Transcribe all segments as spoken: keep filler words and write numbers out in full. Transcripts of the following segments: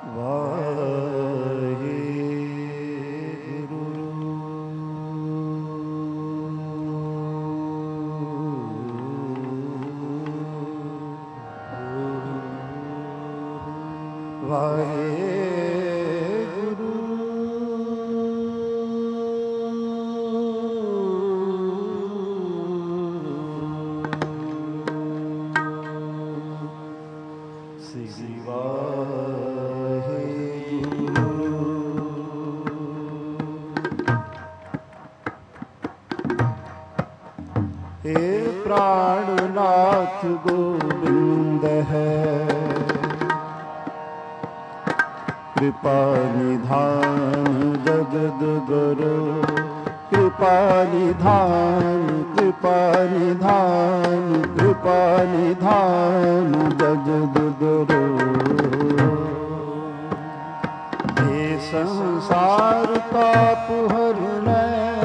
प्राणनाथ गोविंद है, कृपा निधान जगद गुरु, कृपा निधान कृपा निधान कृपा निधान जगद गुरु। ये संसार ताप हरने,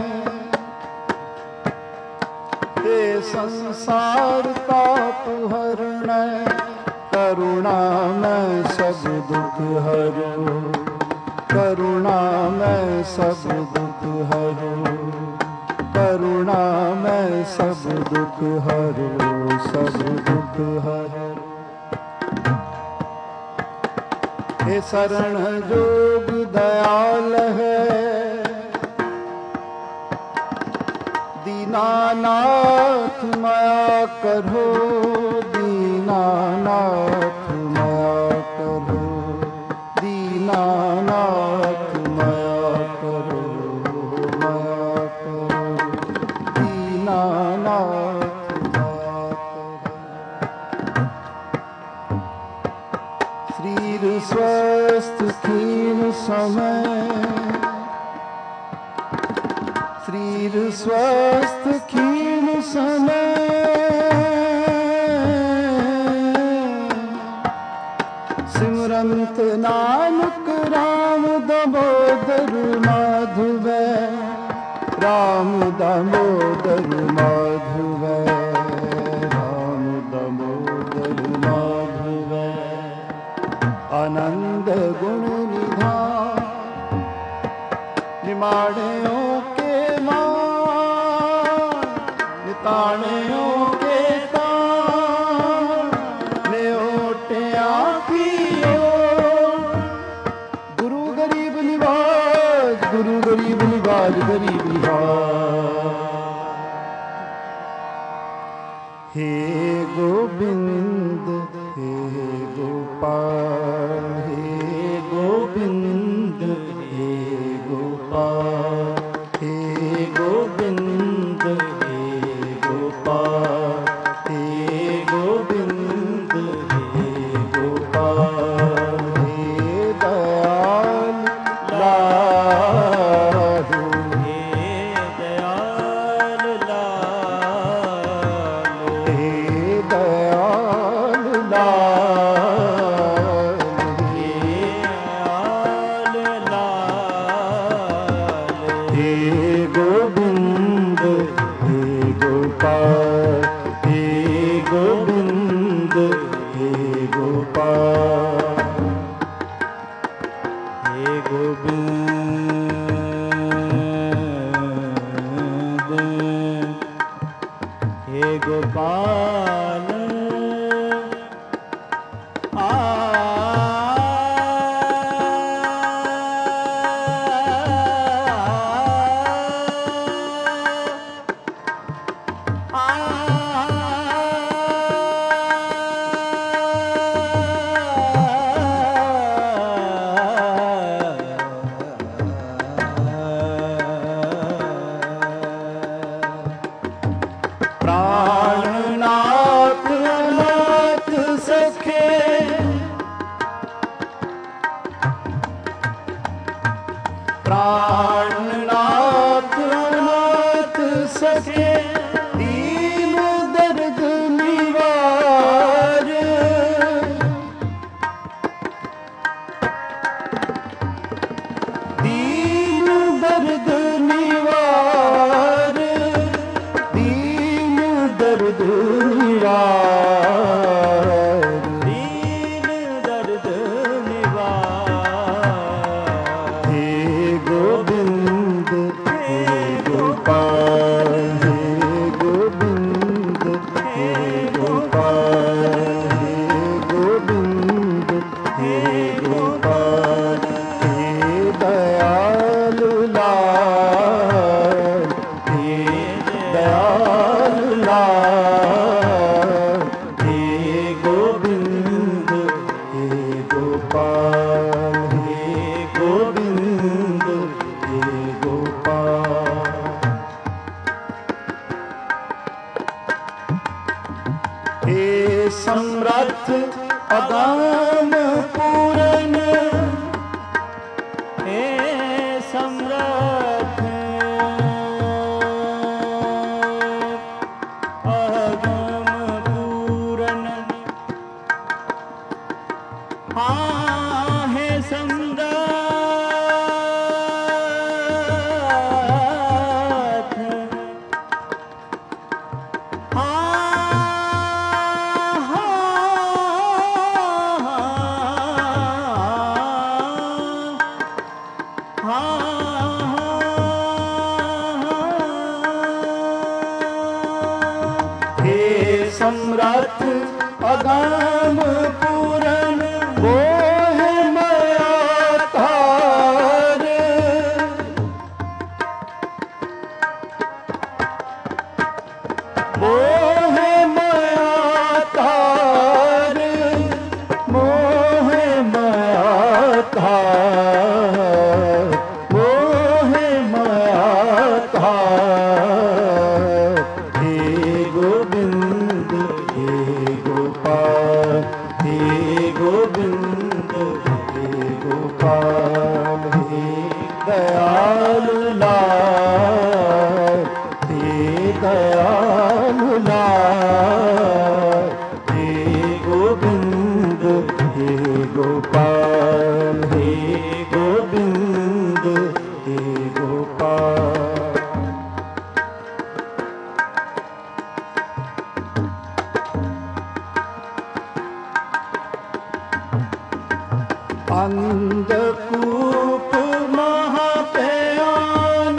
संसार ताप हरने, करुणा में सब दुख हरो, करुणा में सब दुख हरो, करुणा में सब दुख हरो, सब दुख हरो। हे शरण जोग दयाल है, दीनानाथ माया करो, दीनानाथ माया करो, दीनानाथ माया करो, माया करो, दीनानाथ माया करो। शरीर स्वस्थ क्षीण समय, शरीर स्वस्थ क्षीण समय, सिमरंत नानक राम दामोदर माधव, राम दामोदर माधव, राम दामोदर माधव। आनंद गुण निधान, निमाणियों ताणियों के ताण, न्योटिया पियो। गुरु गरीब निवाज, गुरु गरीब निवाज, गरीब निवाज। हे गोविंद हे गोपाल, हे गोविंद हे गोपाल, हे गोविंद हे गोपाल, हे गोविंद हे गोपाल। हे दयाल लाडू, हे दयाल लाडू, हे दयाल लाडू, हे दयाल लाडू। हे गोविंद हे गोपाल, हे गोविंद हे गोपाल, हे गोविंद हे गोपाल। प्राणनाथ नाथ सखे, प्राणनाथ नाथ सखे, दीन दर्द निवार। दीन दर्द निवार, दीन दर्द निवार, दीन अगाम पूरन हे समर्थ अगम पूरन हाँ हे समर्थ समरथ अगाम पूरन वो है माया तार वो है माया तार मोह माया तार वो है माया तार हे गोविंद हे गोपाल हे गोविंद हे गोपाल हे दयाल लाल हे दयाल लाल हे गोविंद हे गोपाल हे गोविंद हे गोपाल अंधकूप महापयान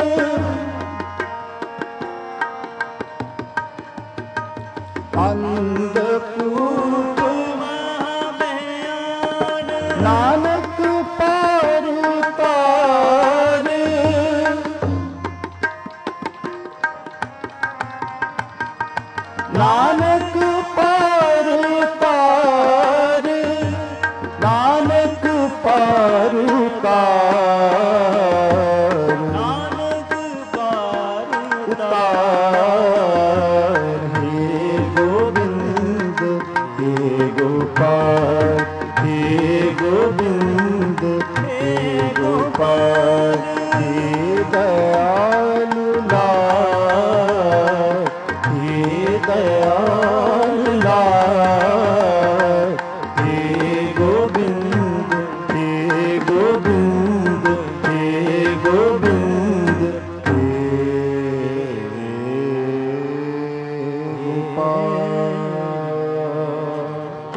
अंधकूप महाभयान नानक पार तार नानक पार तार नानक पार तार नानक पार तार हे गोविंद हे गोपाल हे गोविंद हे गोपाल हे दयाल लाल हे दयाल लाल हे गोविंद हे गोविंद हे गोविंद हे गोपाल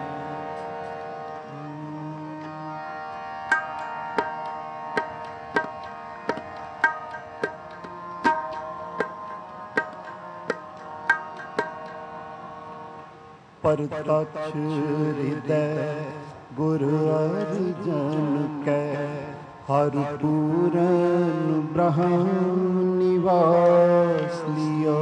परतक्ष हृदय गुरु अर्जन कै हर पूरन ब्रह्म निवास लियो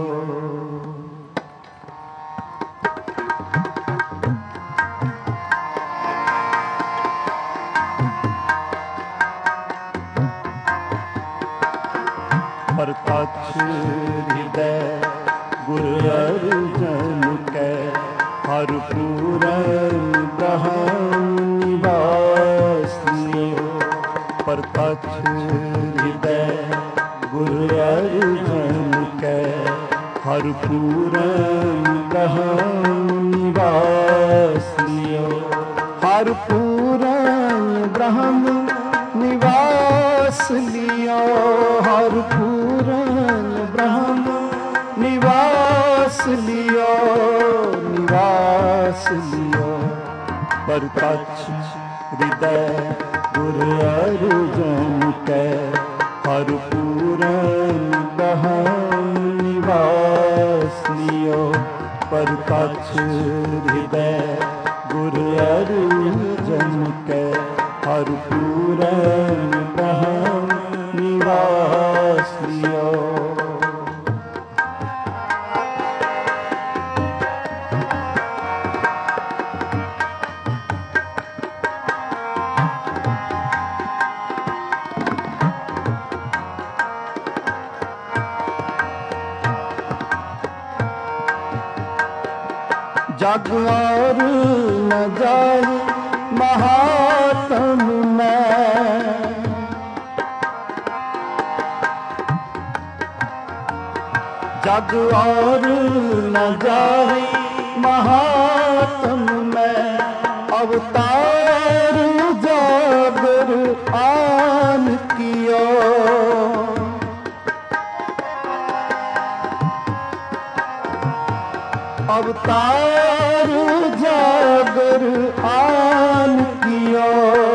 परतक्ष हृदय गुरु अर्जन कै हर पूरन ब्रह्म निवास लियो परतक्ष हृदय गुरु अर्जन कै हर पूरन ब्रह्म निवास लियो हर पूरन ब्रह्म निवास लियो हर पूरन ब्रह्म निवास लियो निवास लियो परतक्ष हृदय गुरु अर्जन कै हर पूरन ब्रह्म निवास लियो परतक्ष हृदय गुरु अर्जन कै हर पूरन ब्रह्म निवास लियो जग और न जाए महात्म में। जग और न जाए महात्म में, अवतार जागर आन कियो। अवतार जागर आन कियो,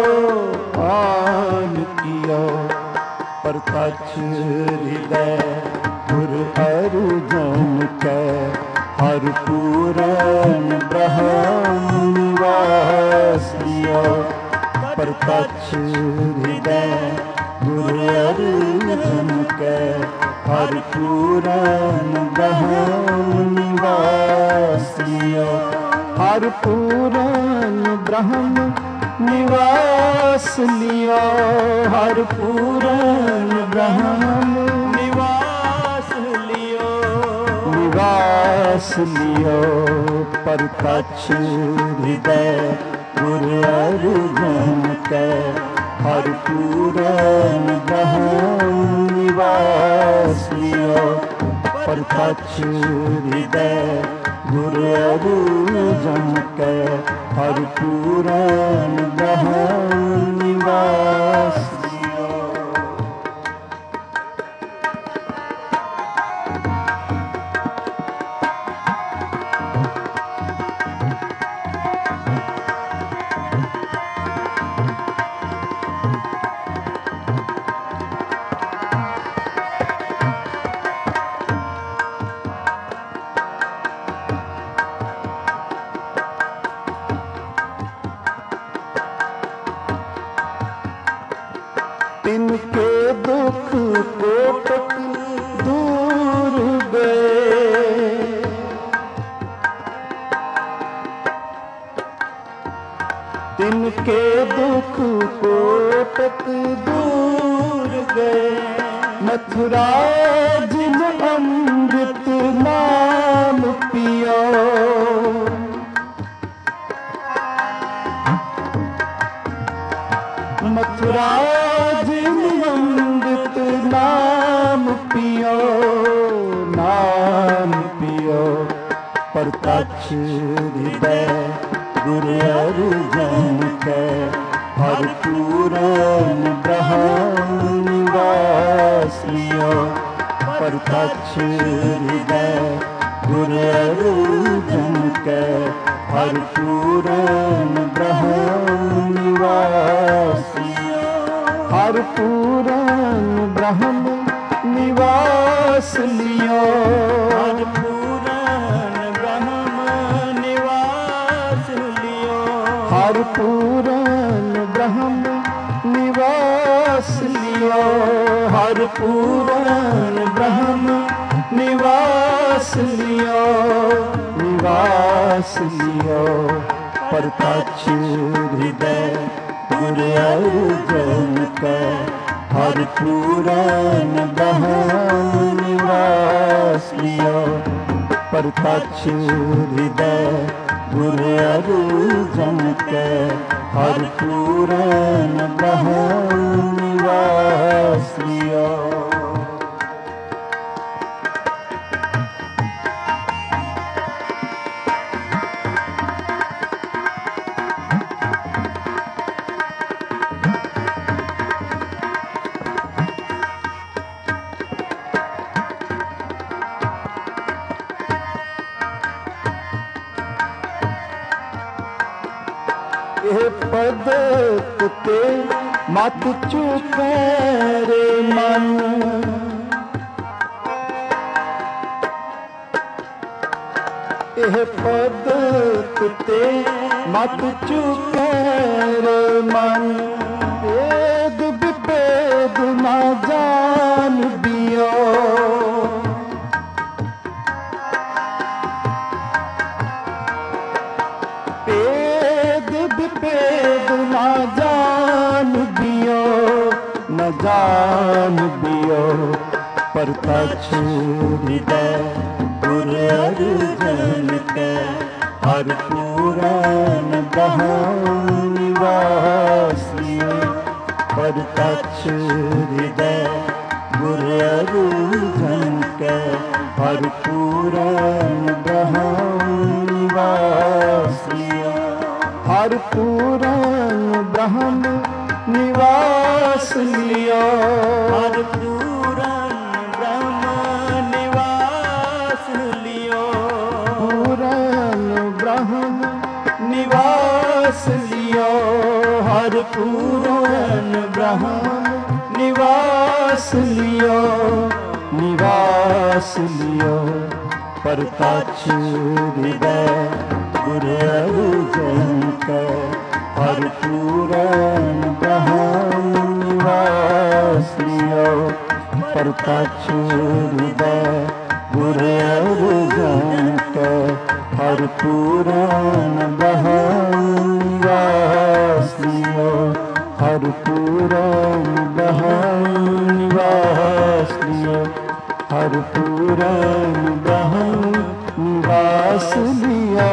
आन कियो। प्रत्यक्ष हृदय गुर अर्जन के, हर पूरन ब्रह्म निवास लियो। प्रत्यक्ष हृदय गुर अर्जन के, हर पूरन ब्रह्म निवास लियो। हर पूरन ब्रह्म निवास लियो। हर पूरन ब्रह्म निवास लियो, निवास लियो। प्रत्यक्ष हृदय गुर अर्जन के, हर पूरन ब्रह्म निवास लियो। प्रत्यक्ष हृदय गुर अर्जन के, हर पूरन ब्रह्म निवास लियो। तिनके दुख कोटक दूर गए। तिनके दुख कोटक दूर गए। मथुरा जिन अमृत नाम पियो। मथुरा अमृत नाम पियो, नाम पियो। प्रत्यक्ष हृदय गुर अर्जन के, हर पूरन ब्रह्म निवास लियो। प्रत्यक्ष हृदय गुर अर्जन के, हर पूरन ब्रह्म निवास लियो। हर पूरन ब्रह्म निवास लियो। हर पूरन ब्रह्म निवास लियो। हर पूरन ब्रह्म निवास लियो। हर पूरन ब्रह्म निवास लियो, निवास लियो। प्रत्यक्ष हृदय गुर अर्जन के, हर पूरन ब्रह्म निवास लियो। प्रत्यक्ष हृदय गुर अर्जन के, हर पूरन ब्रह्म निवास लियो। ਇਹ ਪਦ ਤੇ ਮਤ ਚੁਕੈ ਰੇ ਮਨ। ਇਹ ਪਦ ਤੇ ਮਤ ਚੁਕੈ ਰੇ ਮਨ। ਵੇਦ ਵਿਭੇਦ ਨਾ ਜਾਣ ਦਿਓ। भेद ना जान दियो, न जान दियो। प्रत्यक्ष हृदय गुर अर्जन के, ਹਰ ਪੂਰਨ ਬ੍ਰਹਮ ਨਿਵਾਸਿਓ ਪਰਤਛ ਹਿਰਦੈ ਗੁਰ ਅਰਜਨ ਕੈ ਹਰ ਪੂਰਨ ਬ੍ਰਹਮ ਨਿਵਾਸਿਓ ਹਰ ਪੂਰਨ ਬ੍ਰਹਮ ਨਿਵਾਸ ਲਿਓ ਹਰ ਪੂਰਨ ਬ੍ਰਹਮ ਨਿਵਾਸ ਲਿਓ ਪੂਰਨ ਬ੍ਰਹਮ ਨਿਵਾਸ ਲਿਓ ਹਰ ਪੂਰਨ ਬ੍ਰਹਮ ਨਿਵਾਸ ਲਿਓ ਨਿਵਾਸ ਲਿਓ ਪਰਤਛ ਹਿਰਦੈ ਗੁਰ ਅਰਜਨ ਕੈ ਹਰ ਪੂਰਨ ਬ੍ਰਹਮ ਨਿਵਾਸ ਲਿਓ ਪਰਤਛ ਹਿਰਦੈ ਗੁਰ ਅਰਜਨ ਕੈ ਹਰ ਪੂਰਨ ਬ੍ਰਹਮ ਨਿਵਾਸ ਲਿਓ ਹਰ ਪੂਰਨ ਬ੍ਰਹਮ ਨਿਵਾਸ ਲਿਓ ਹਰ ਪੂਰਨ ਬ੍ਰਹਮ ਨਿਵਾਸ ਲਿਓ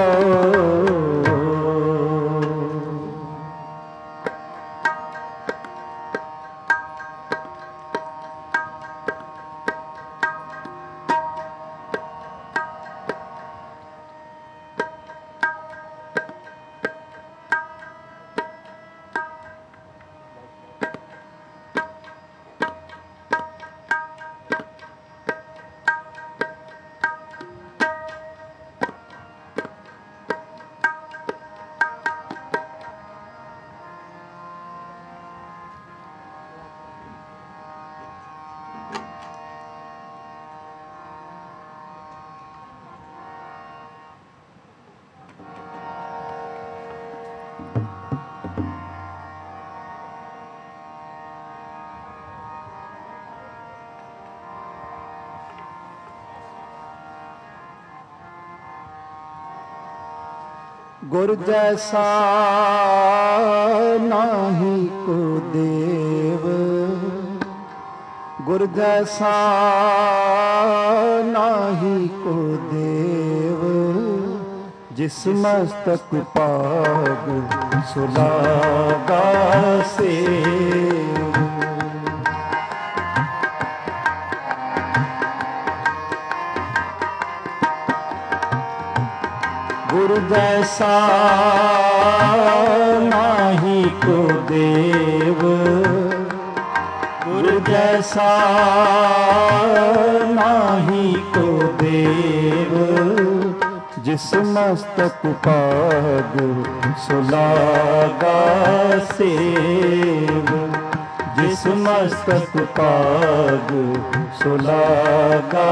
ਗੁਰ ਜੈਸਾ ਨਾਹੀ ਕੋ ਦੇਵ ਗੁਰ ਜੈਸਾ ਨਾਹੀ ਕੋ ਦੇਵ ਜਿਸ ਮਸਤਕ ਪਾਗ ਸੁਲਾਗਾ ਸੇਵ ਗੁਰ ਜੈਸਾ ਨਾਹੀ ਕੋ ਦੇਵ ਗੁਰ ਜੈਸਾ ਨਾਹੀ ਕੋ ਦੇਵ ਜਿਸ ਮਸਤਕ ਪਾਗ ਸੁਲਾਗਾ ਸੇਵ ਜਿਸ ਮਸਤਕ ਪਾਗ ਸੁਲਾਗਾ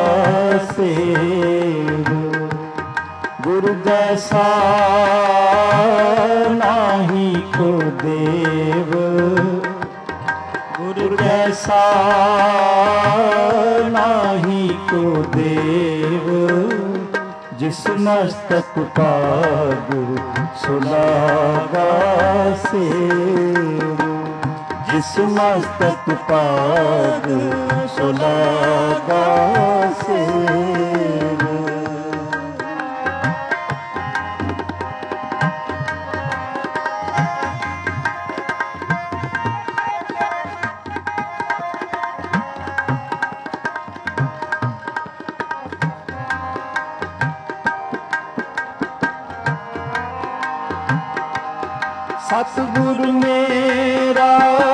ਸੇਵ ਗੁਰ ਜੈਸਾ ਨਾਹੀ ਕੋ ਦੇਵ ਗੁਰ ਜੈਸਾ ਨਾਹੀ ਕੋ ਦੇਵ ਜਿਸ ਮਸਤਕ ਪਾਗ ਸੁਲਾਗਾ ਸੇਵ ਜਿਸ ਮਸਤਕ ਪਾਗ ਸੁਲਾਗਾ ਸੇਵ ਸਤਿਗੁਰ ਮੇਰਾ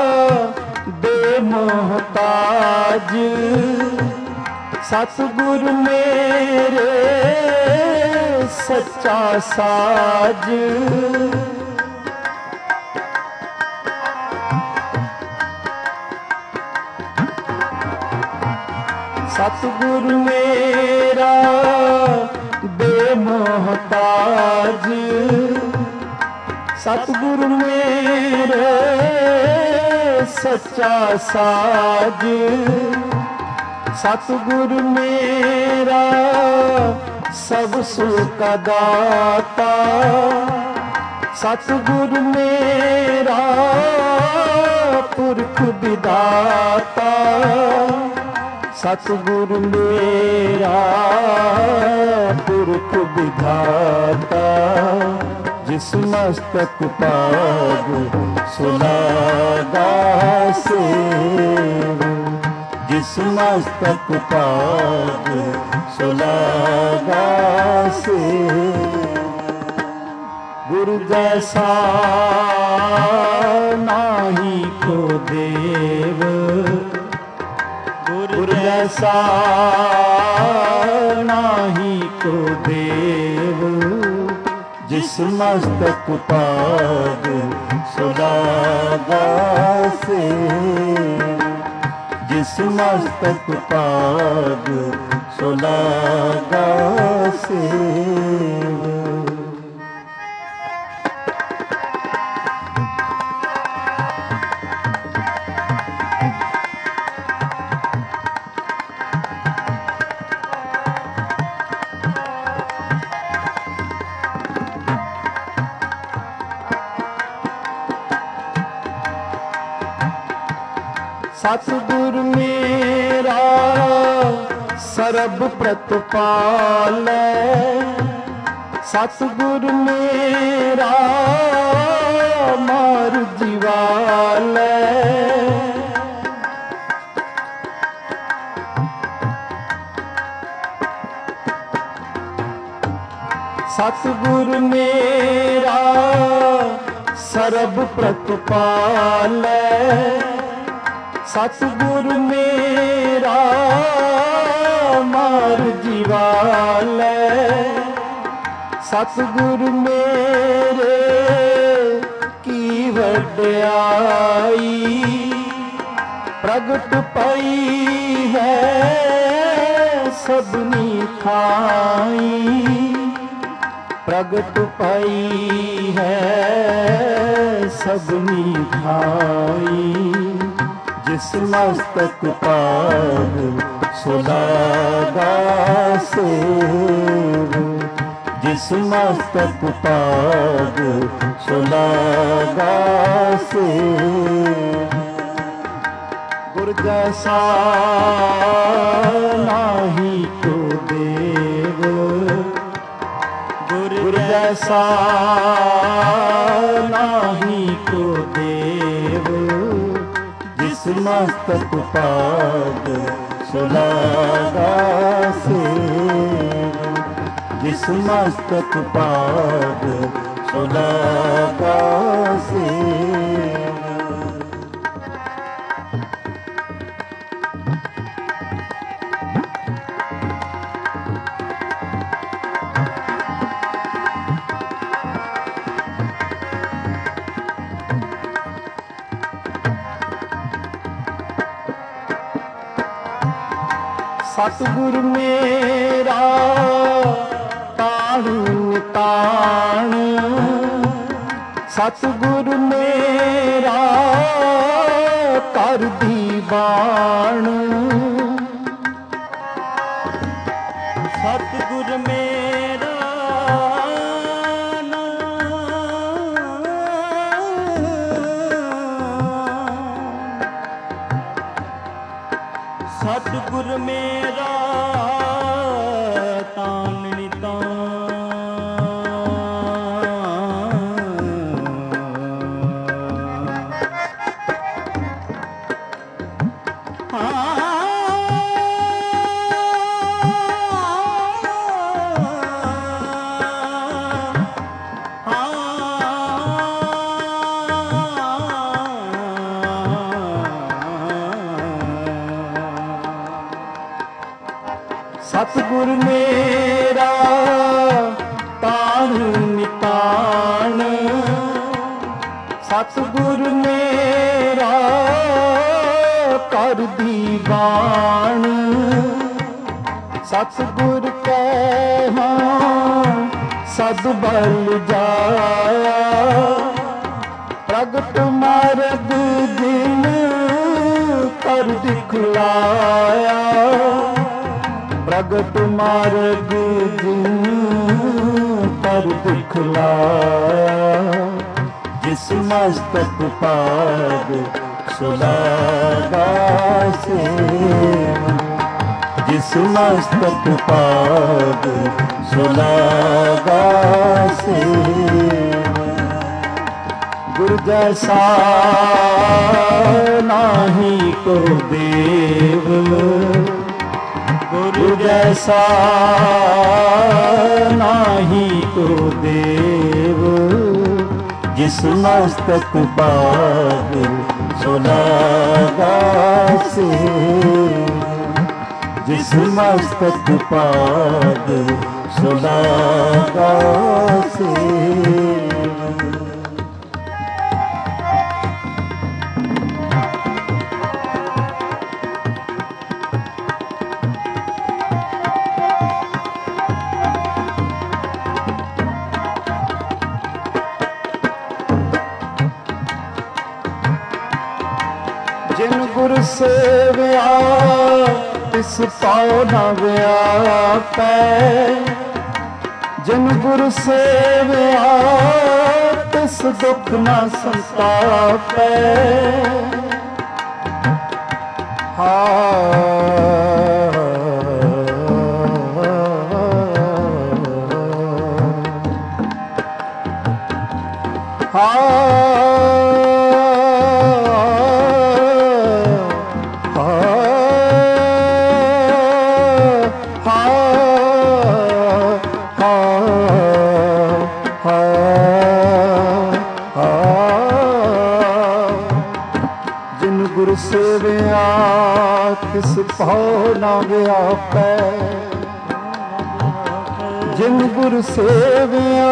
ਬੇਮੋਹਤਾਜ ਸਤਿਗੁਰ ਮੇਰੇ ਸੱਚਾ ਸਾਜ ਸਤਿਗੁਰ ਮੇਰਾ ਬੇਮੋਹਤਾਜ ਸਤਿਗੁਰ ਮੇਰੇ ਸੱਚਾ ਸਾਜ ਸਤਿਗੁਰ ਮੇਰਾ ਸਭ ਸੁਖ ਦਾਤਾ ਸਤਿਗੁਰ ਮੇਰਾ ਪੁਰਖ ਵਿਦਾਤਾ सतगुर मेरा पुरख विधाता, जिस मस्तक पाग सुलागा सेव, जिस मस्तक पाग सुलागा सेव। गुरु जैसा नाही को देव, गुरु जैसा नाही को देव, जिस मस्तक पाग सुलागा सेव, जिस मस्तक पाग सुलागा सेव। सतगुर मेरा सरब प्रतिपाल, सतगुर मेरा मार जीवाल, सतगुर मेरा सरब प्रतिपाल, सतगुर मेरा मार जीवाल, सतगुर मेरे की वड्याई, प्रगट पई है सबनी थाई, प्रगट पई है सबनी थाई, जिस मस्तक पाग सुलागा सेव, जिस मस्तक पाग सुलागा सेव। गुर जैसा नाही को देव, गुर जैसा नाही को देव, जिस मस्तक पाग सुलागा सेव, जिस मस्तक पाग सुलागा सेव। सतगुर मेरा ताण ताण, सतगुर मेरा कर दीवान, सतगुर मेरा सतगुर मेरा तान नितान, सतगुर मेरा ताण नितान, सतगुर मेरा कर दीवान, सतगुर कहा सद बल जाया, प्रगट मार्ग दिन कर दिखलाया, प्रगट मार्ग दिन पर दिखलाया, जिस मस्तक पाग सुलागा सेव, जिस मस्तक पाग सुलागा सेव। गुरु जैसा नाही को देव, गुरु जैसा नाही को देव, जिस मस्तक पाग सुलागा सेव। जिस मस्तक पाग सुलागा सेव। जिन गुरु सेविया तिस पाओ न व्यापै। जिन गुरु सेविया तिस दुख न संतापै। सेविया तिस पाओ न व्यापै। जिन गुरु सेविया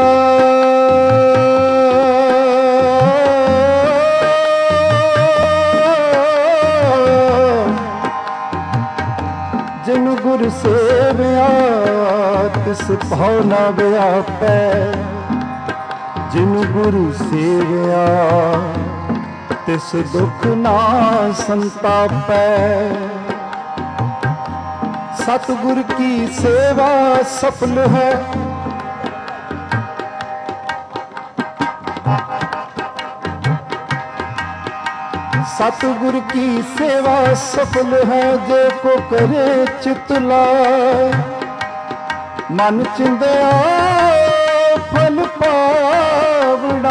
जिन गुरु सेविया तिस पाओ न व्यापै। जिन गुरु सेविया तिस दुख ना संतापै। सतगुर की सेवा सफल है। सतगुर की सेवा सफल है, जे को करे चित लाए। मन चिंदिया फल पावड़ा,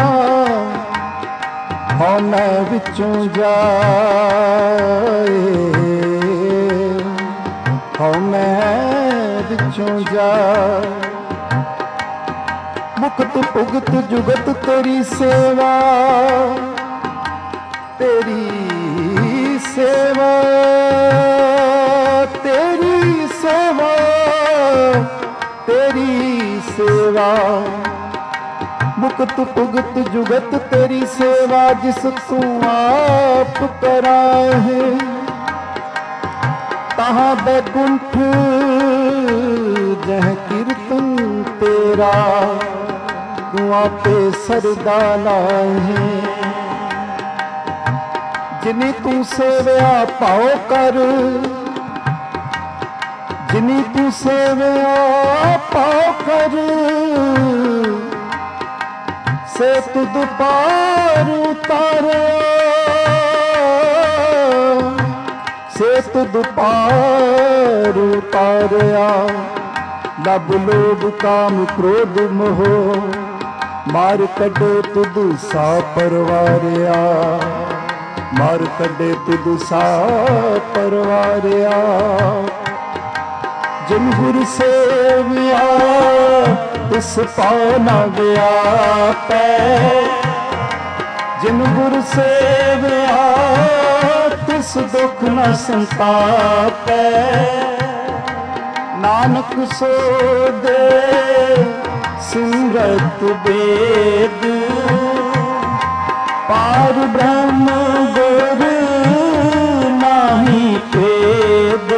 हौ मैं विचों जाए। हौ मैं विचों जाए। मुक्त भुगत जुगत तेरी सेवा। तेरी सेवा तेरी सेवा तेरी सेवा। मुक्त भुगत जुगत तेरी सेवा, जिस तू आप कराए। तहाँ बैकुंठ जह कीर्तन तेरा, तू आपे सरदा लाए। जिनी तू सेविया पाओ कर, जिनी तू सेविया पाओ कर। से तुद पार उतारे, से तुद पार उतारिया। लब लोभ काम क्रोध मोह, मार कटे तुद सा परवारिया। मार कटे तुद सा परवारिया। जिन गुरु सेविया तिस पाओ न व्यापै। जिन गुरु सेविया तिस दुख न संतापै। नानक सो दे सिमरत वेद, पार ब्रह्म गुर नाही भेद।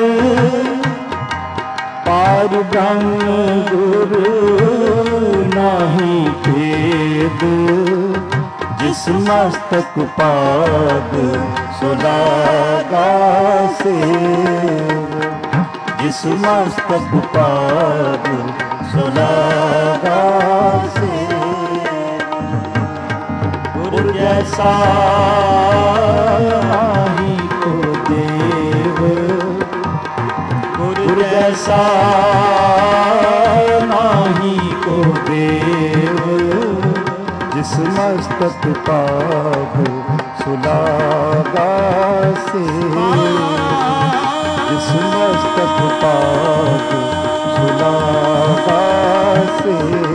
पार ब्रह्म गुरु नाही भेद, जिस मस्तक पाग सुलागा सेव। जिस मस्तक पाग सुलागा सेव। गुरु जैसा नाही को देव, गुरु जैसा नाही को देव, जिस मस्तक पाग सुलागा से, जिस मस्तक पाग सुलागा से,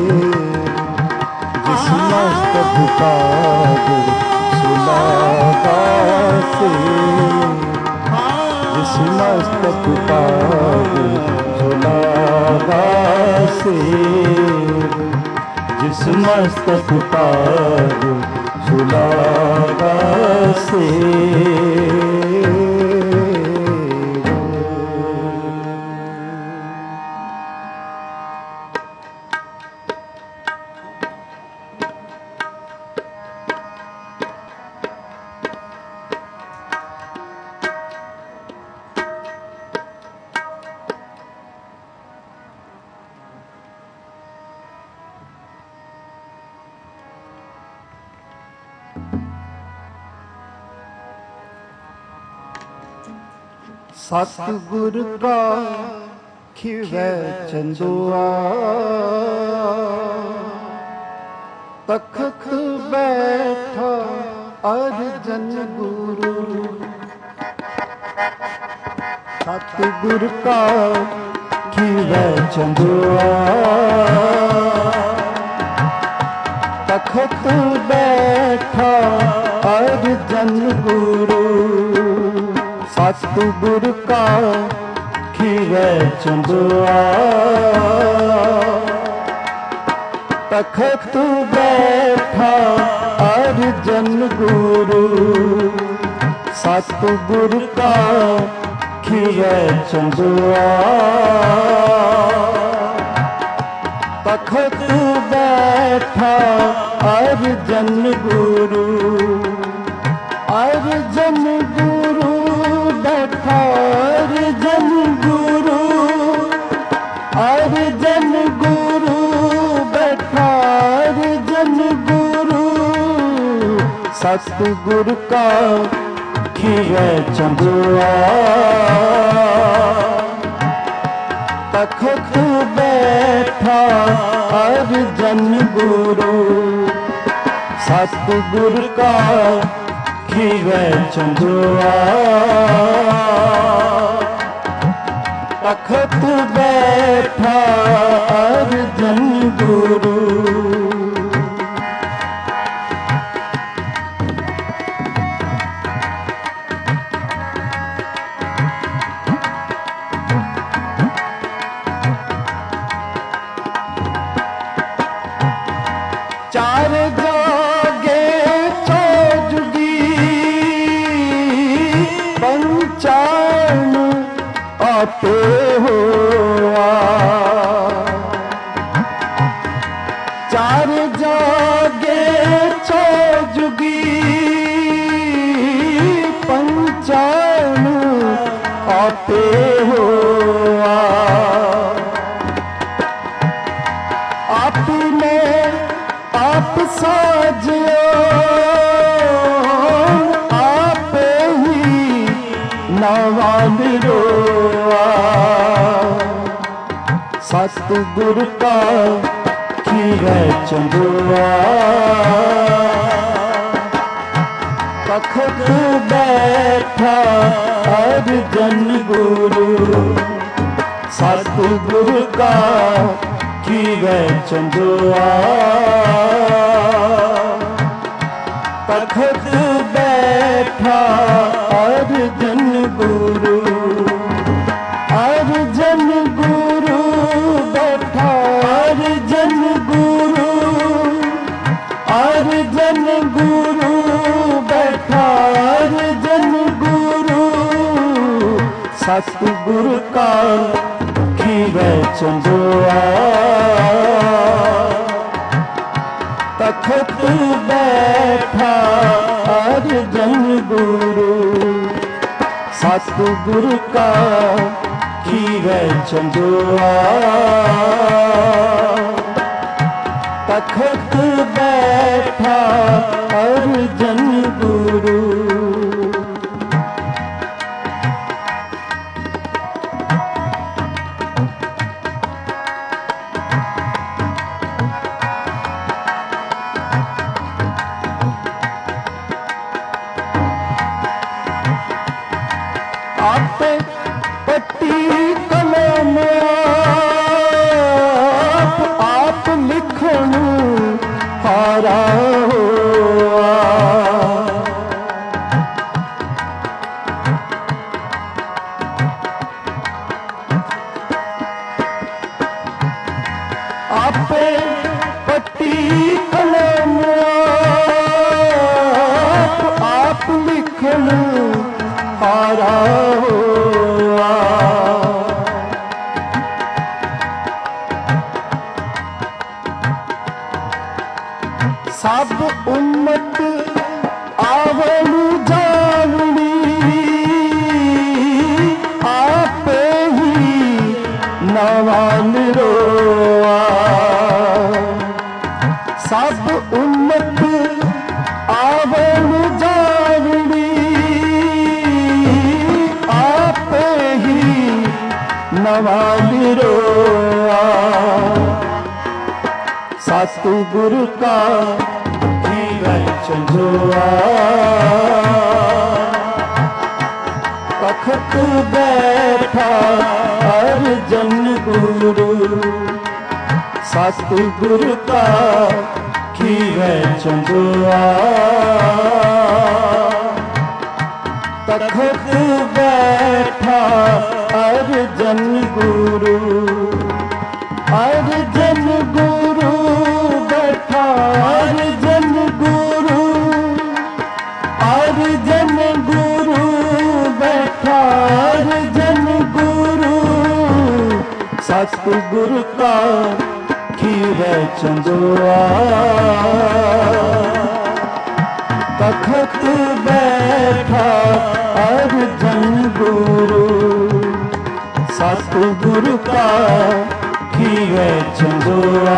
जिस मस्तक पाग सुलागा से, जिस मस्तक पाग सुलागा से, जिस मस्तक पाग सुलागा से। सतगुर का खिवै चंदुआ, तखत बैठा अर्जन गुरु। सतगुर का खिवै चंदुआ, तखत बैठा अर्जन गुरु। सतगुर का खिवै चंदुआ, तखत बैठा अर्जन गुरु। सतगुर का खिवै चंदुआ, तखत बैठा अर्जन गुरु। अर्जन गुरु बैठा अर्जन गुरु, अर्जन गुरु बैठा अर्जन गुरु। सतगुर का खिवै चंदुआ, तखत बैठा अर्जन गुरु। सतगुर का खिवै चंदुआ, तखत बैठा अर्जन गुरु। चार जागे चौजुगी, पंचान आपे हुआ। चार जागे चौजुगी, पंचान आपे हुआ। आपने आप साजियो, आप ही नवान रोआ। सतगुर का खिवै चंदुआ, तखत बैठा अर्जन गुरु। सतगुर का खिवै चंदुआ, तखत बैठा अर्जन गुरु। अर्जन गुरु बैठा अर्जन गुरु, अर्जन गुरु बैठा अर्जन गुरु। सतगुर का खिवै चंदुआ, तखत बैठा अर्जन गुरु। सतगुर का खिवै चंदुआ, तखत बैठा अर्जन गुरु। हारा हुआ। आपे पट्टी कलम आप, आप लिखन हारा हुआ। सब उम्मत आवण जाननी आप ही नवान रोआ। सब उम्मत आवण जाननी आप ही नवान रोआ। सतगुरु का चंदुआ तखत बैठा अर्जन गुरु। सतगुरु का खीवे चंदुआ तखत बैठा अर्जन गुरु। अर्जन गुरु बैठा अर्जन गुरु। अर्जन गुरु बैठा अर्जन गुरु। सतगुरु का खीवे चंदुआ तखत बैठा अर्जन गुरु। सतगुरु का खीवे चंदुआ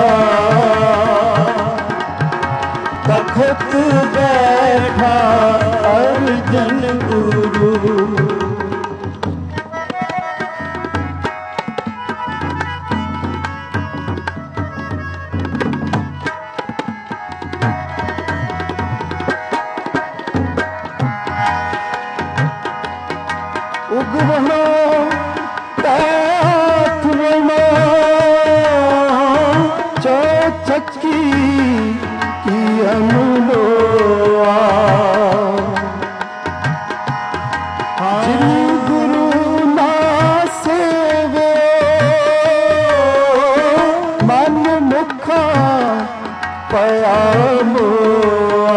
तखत बैठा अर्जन गुरु। उगवना चौचक्की की अनुलोआ। जिन गुरु ना सेवे मन मुखा पया मोआ।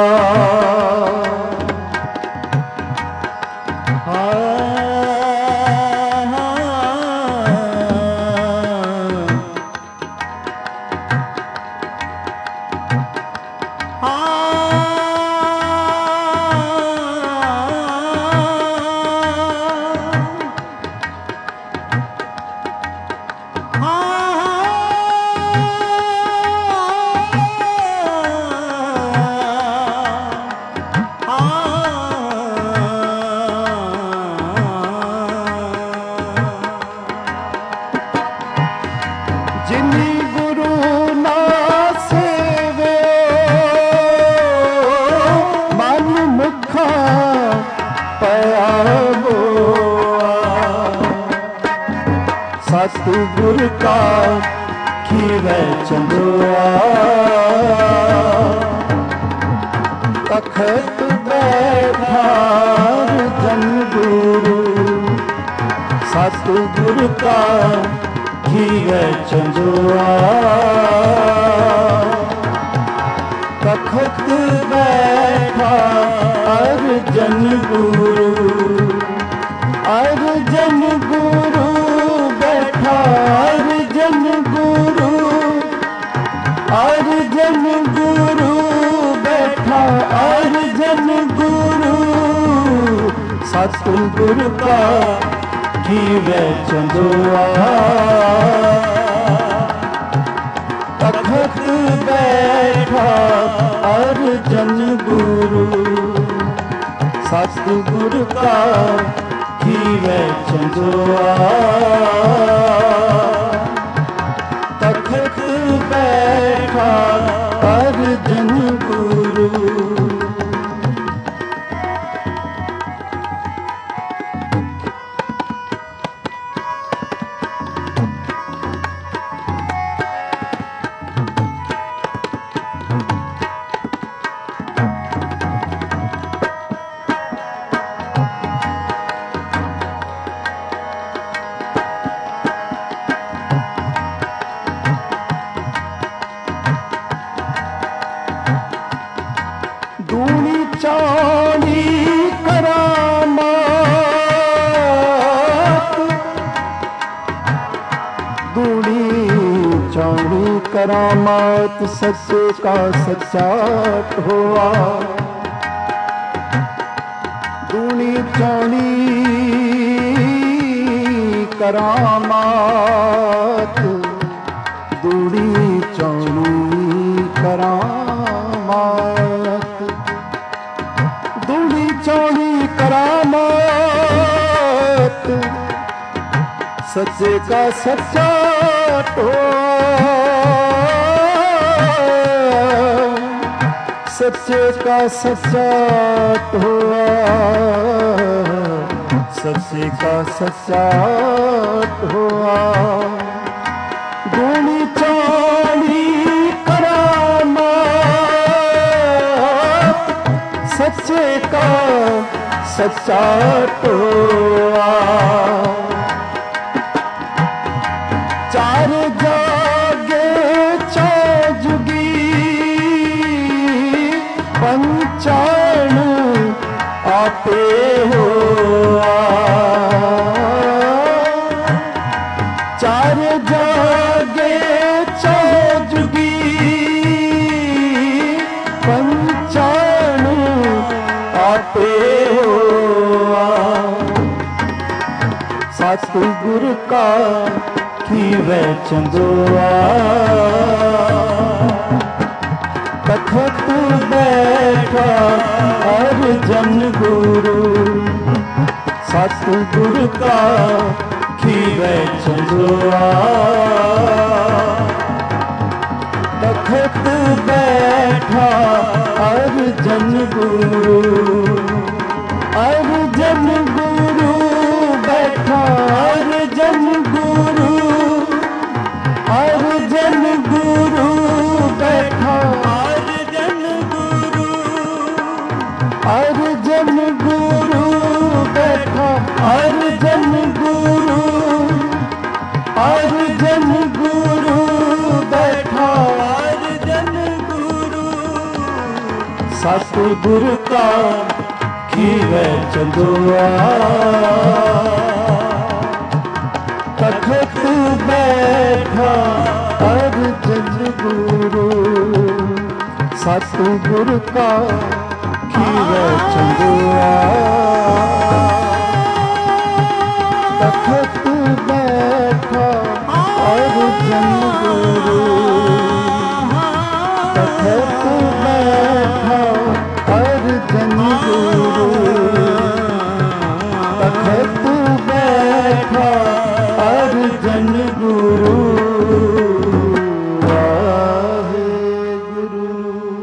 जिनी गुरु ना सेवे मन मुखा पया मोआ। सतगुरु का खीवे चंदुआ तखत बैठा अर्जन गुरु। सतगुरु का खीवे चंदुआ तखत बैठा अर्जन गुरु। अर्जन गुरु बैठा अर्जन गुरु। अर्जन गुरु बैठा अर्जन गुरु। सतगुरु का खीवे चंदुआ तखत बैठा अर्जन गुरु। सतगुरु का खीवे चंदुआ तखत बैठा अर्जन गुरु। Thank you. दूनी चांदी करामात, दूनी चांदी करामात सच्चे का सच्चा हुआ। दूनी चांदी करामात, दूनी चांदी करामात, दूनी चांदी करामात सच्चे का सच्चा सच्चे का सच्चा हुआ, सच्चे का सच्चा हुआ। दूनी चांदी करामात सच्चे का सच्चा हुआ। चार जागे चौजुगी पंचाण आपे हुआ। चार जागे चौजुगी पंचाण आपे हुआ। सतगुरु का खीवे चंदुआ, तखत बैठा अर्जन गुरु। सतगुरु का खीवे चंदुआ, तखत बैठा अर्जन गुरु। अर्जन गुरु बैठा अर्जन गुरु, अर्जन गुरु बैठा अर्जन गुरु, अर्जन गुरु बैठा अर्जन गुरु, अर्जन गुरु बैठा अर्जन गुरु। सतगुरु का खीवे चंदुआ, तखत बैठा अर्जन गुरु। सतगुरु का खीवे चंदुआ, तखत बैठा अर्जन गुरु। तखत बैठा अर्जन गुरु, तखत बैठा अर्जन गुरु। वाहेगुरु।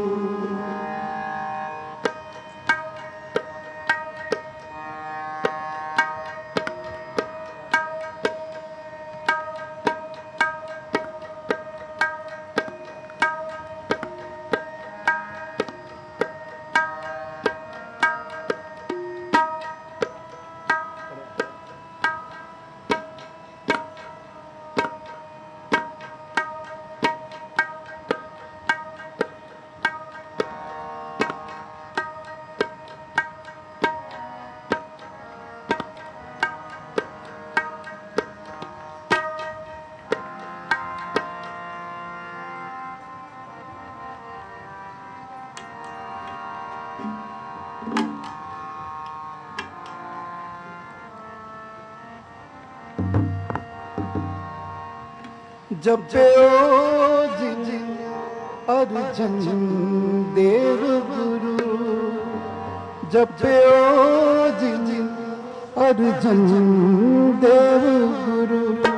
जपयो जी अर्जन देव गुरु, जपयो जी अर्जन देव गुरु।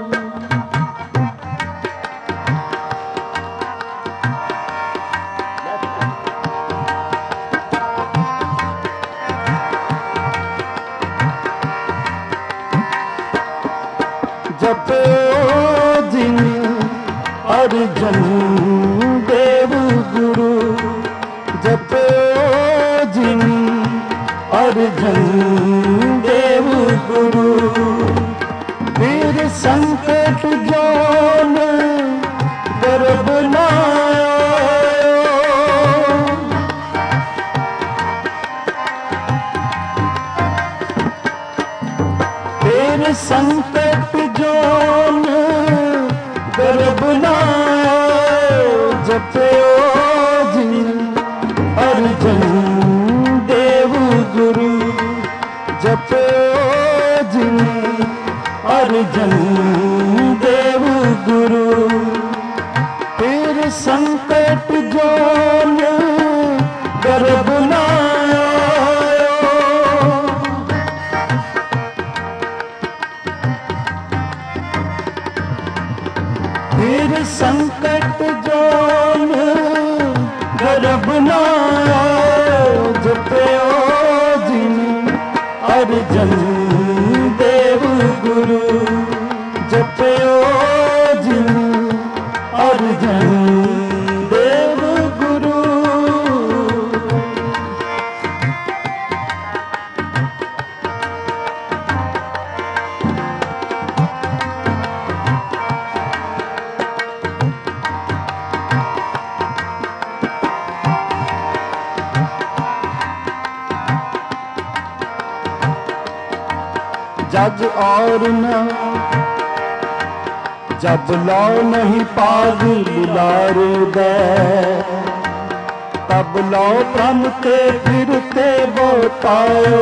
जपयो जिन अर्जन देव गुरु, जपयो जिन अर्जन देव गुरु। वीर संकट जोन गर्भ लायो, संकट जोन गर्भ नायो जपयो जिन अर्जन देव गुरु जपयो जिन अर्जन देव गुरु फिर संकट जोन गर्भ नायो फिर संकट जोन गर्भ नायो जपयो जिन अर्जन देव गुरु जपयो जिन अर्जन देव गुरु जज और न जब लो नहीं पाग बुलार दे तब लो प्रम के फिरते बोतायो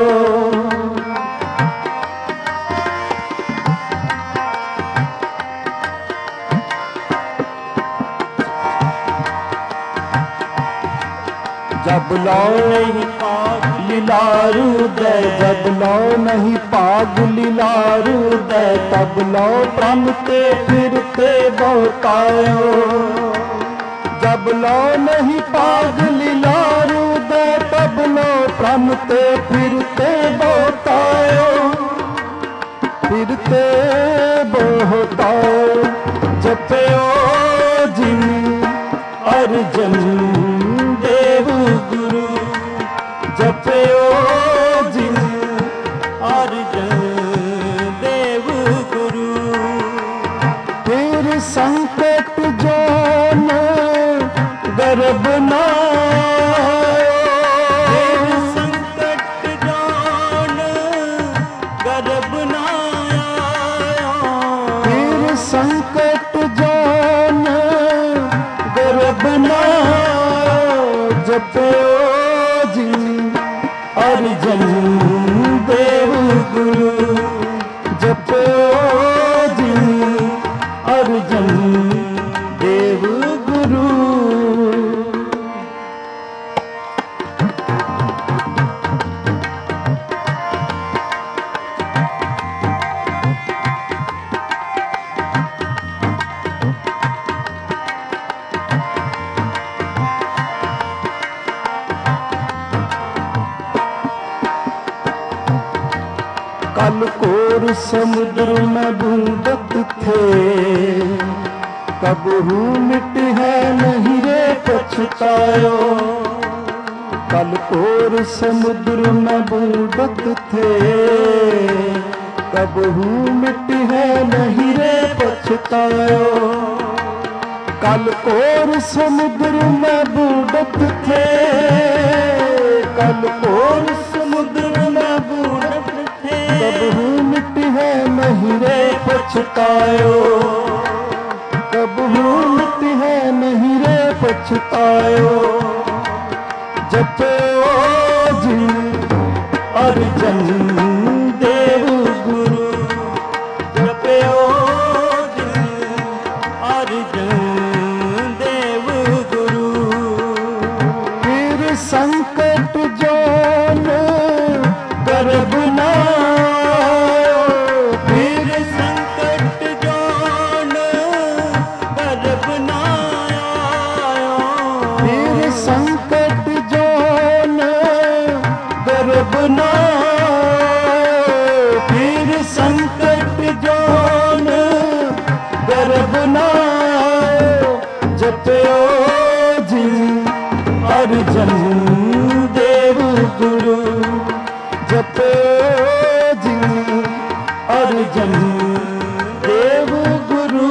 जब लो नहीं पाग लीलारू दे जब लो नहीं पाग लीलारू दे तब लो प्रम के फिरते बोतायो जब लो नहीं पाग लीलारू दे तब लो प्रम के फिरते बोतायो फिरते बोतायो जपयो जिन अर्जन देव गुरु जपयो जिन अर्जन देव गुरु फिर संकट जोन गर्भ नायो फिर संकट जोन गर्भ नायो फिर संकट जोन गर्भ नायो जपयो जिन अर्जन देव गुरु जपयो जिन अर्जन देव गुरु कल कोर समुद्र में बूंदत थे कबहू मिट है नहीं रे पछतायो कल कोर समुद्र में बूंदत थे कबहू मिट है नहीं रे पछतायो कल कोर समुद्र में बूंदत थे कल कोर समुद्र में बूंदत कबहू मिट है नहीं रे पछतायो कबहू मिट है नहीं रे पछतायो जपयो जिन अर्जन देव गुरु जपयो जिन अर्जन देव गुरु फिर संकट जोन गर्भ नायो फिर संकट जोन गर्भ नायो फिर संकट जोन गर्भ नायो फिर संकट जोन गर्भ नायो जपयो जिन अर्जन देव गुरु जपयो जिन अर्जन देव गुरु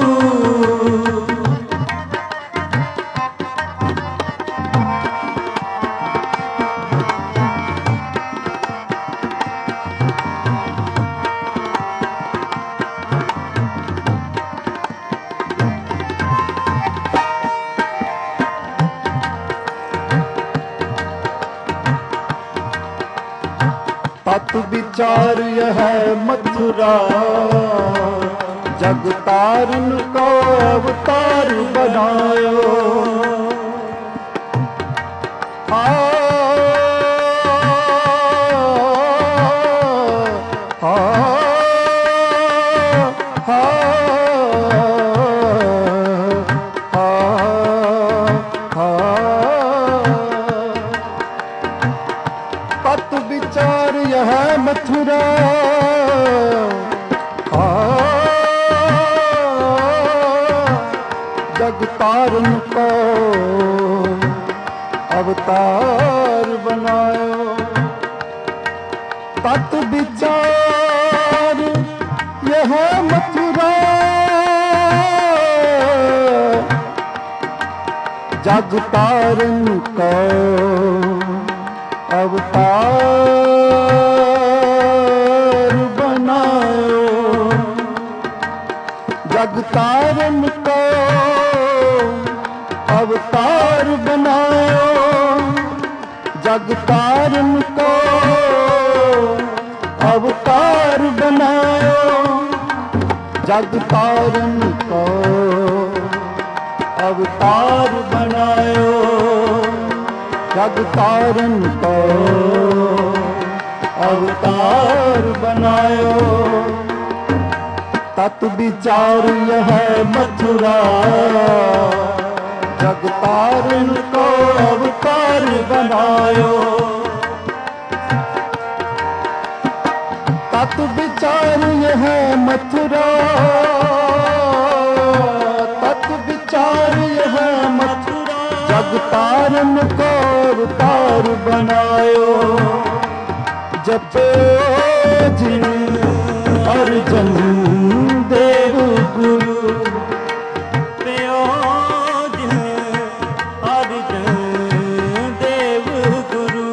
तत् विचार यह मथुरा, जग तारन को अवतार बनायो। आ, आ, आ, आ, तत् विचार यह मथुरा, आ, जग तारन को अवतार बनायो। तत् विचार यह मथुरा, जग तारन को अवतार बनायो। जग तारन को अवतार बनायो। जग तारन को अवतार बनायो। जग तारन को अवतार बनायो। जग तारन को अवतार बनायो। तत् विचार यह मथुरा, जग तारन को अवतार बनायो। तत् विचार यह मथुरा, तत् विचार यह मथुरा, जग तारन को अवतार बनायो। जपो जिन अर्जन देव गुरु, प्यो जिन अर्जन देव गुरु।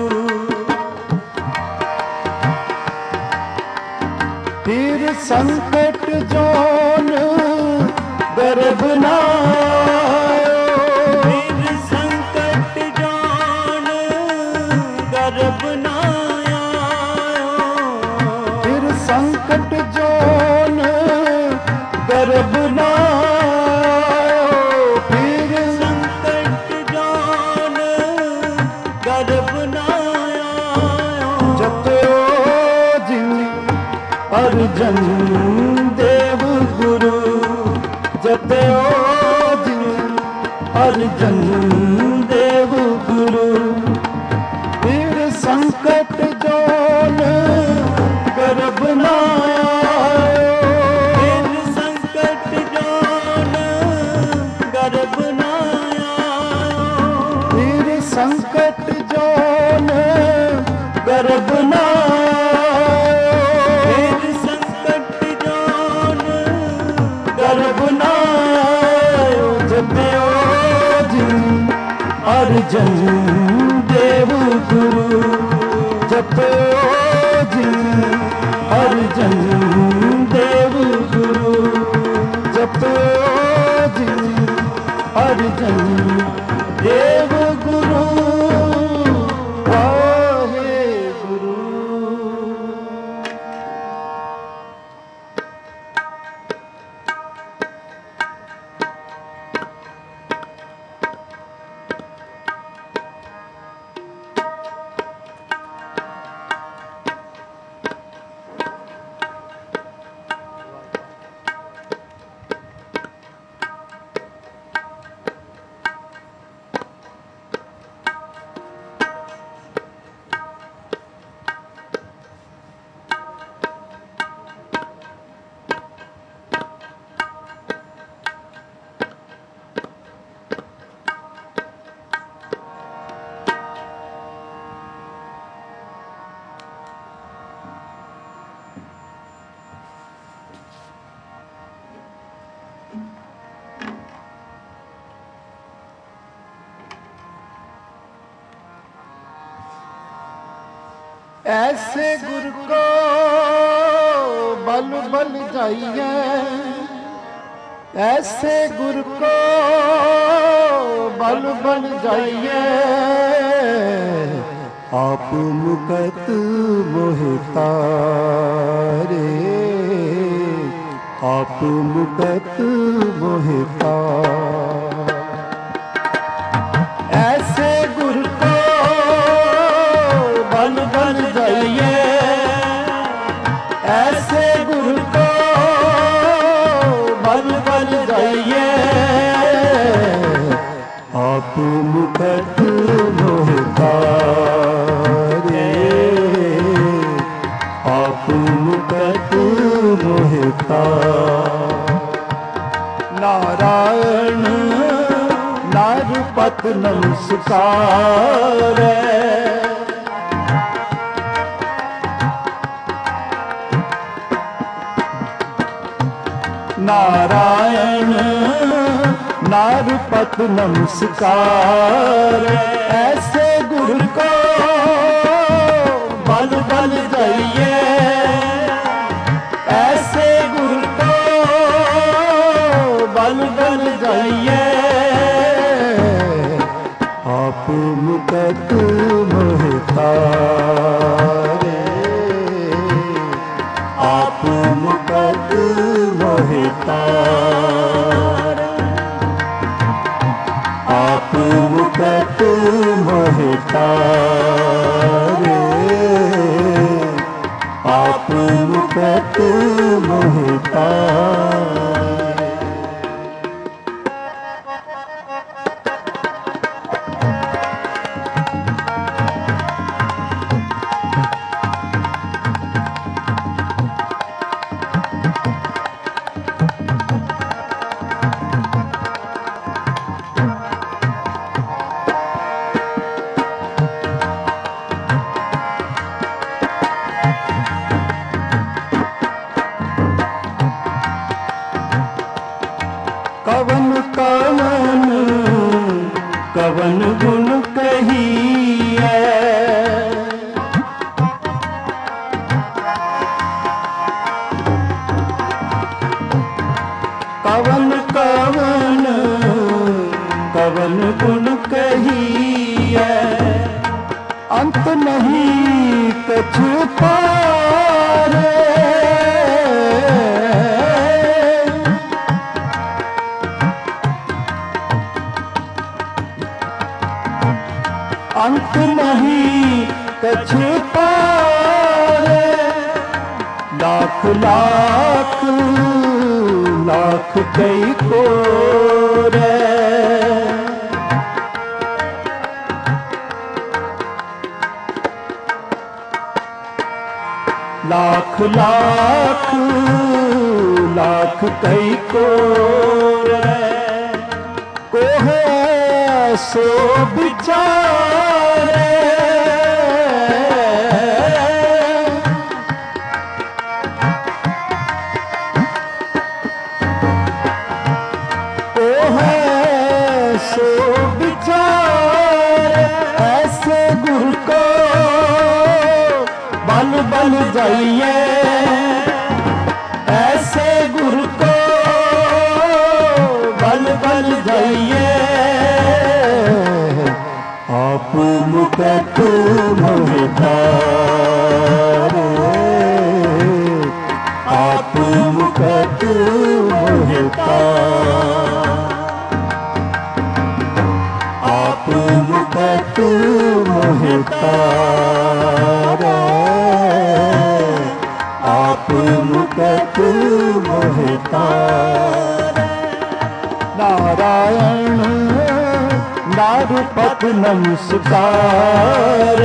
फिर संकट जोन गर्भ ना आयो। फिर संकट जान गर्भ ना आयो। फिर संकट जोन गर्भ ना आयो। फिर संकट जान गर्भ ना आयो। जपो जिन अर्जन देव गुरु, जपो जिन अर्जन देव गुरु। फिर संकट जोन गर्भ ना आयो। फिर संकट जान गर्भ ना आयो। फिर संकट जोन गर्भ ना आयो। फिर संकट जान गर्भ ना आयो। जपो जिन अर्जन देव गुरु, जपो जिन अर्जन देव गुरु। जपो जिन अर्जन देव गुरु। वाहे गुरु। ऐसे गुर को बल बल जाइए, ऐसे गुर को बल बल जाइए, आप मुकत मोहितारे, आप मुकत मोहिता। ऐसे गुर को बल बल जाइए, ऐसे गुर को बल बल जाइए। आप मुकत मोहितारे, आप मुकत मोहिता। नारायण नारपत नमस्कार, नारायण नारपत नमस्कार। ऐसे गुरु को बल बल जाइए, ऐसे गुरु को बल बल जाइए। आप मुकत मोहितारे, आप मुकत मोहितारे, आप मुकत मोहितारे, आप मुकत मोहितारे। कवन कवन कवन गुण कहिए, कवन कवन कवन गुण कहिए। अंत नहीं कछु पारे, अंत नहीं कछु पारे। लाख लाख लाख कई कोरे, लाख लाख लाख कई कोरे। कोहे सो विचारे, कोहे सो विचारे। ऐसे गुरु को बल बल जाइए, ऐसे गुरु को बल बल जाइए। आप मुकत मोहितारे, आप मुकत मोहिता, आप मुकत मोहितारे, आप मुकत मोहितारे। नारायण नारपत नमस्कार,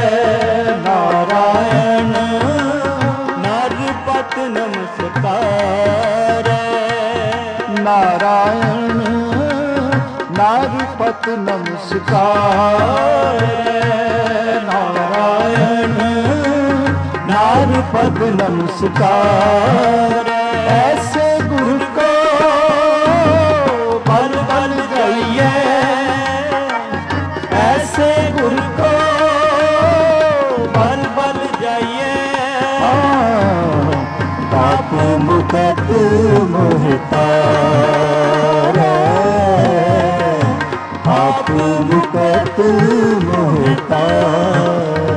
नारायण नारपत नमस्कार, नारायण नारपत नमस्कार, नारायण नारपत नमस्कार। ऐसे गुरु को बल बल जाइए, ऐसे गुरु को बल बल जाइए। आप मुकत मोहितारे, आप मुकत मोहितारे।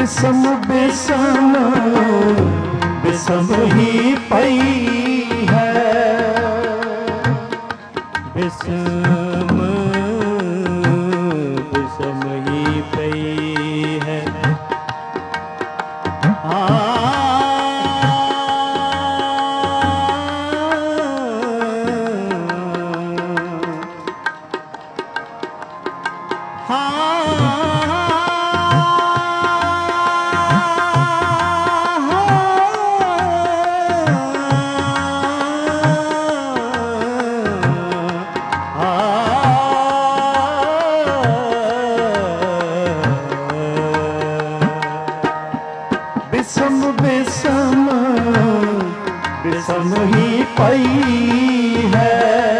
बिसम बिसम बिसम ही पई है, बिसम बिसम ही पई है। बिसम बिसम बिसम ही पई है,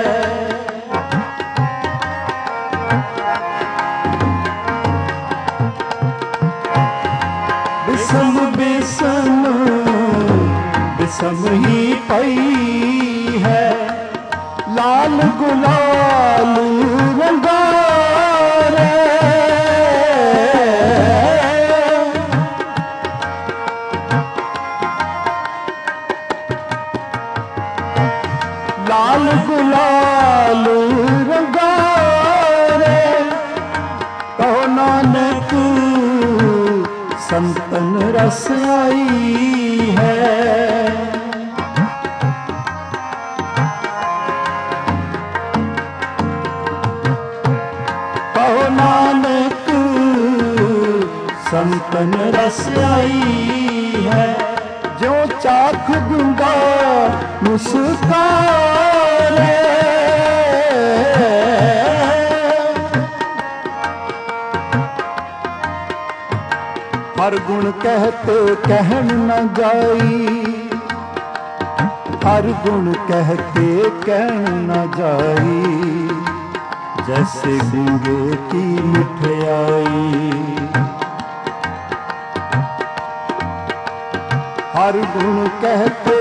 बिसम बिसम बिसम ही पई है। लाल गुलाल रंगा रे, लाल गुलाल रंगा रे, कहो नानक संतन रस आई है। कहो नानक संतन रस आई है। जो चाख दूंगा मुस्कारे, हर गुण कहते कहन न जाई, हर गुण कहते कहन न जाई। जैसे गूंगे की मिठाई, हर गुण कहते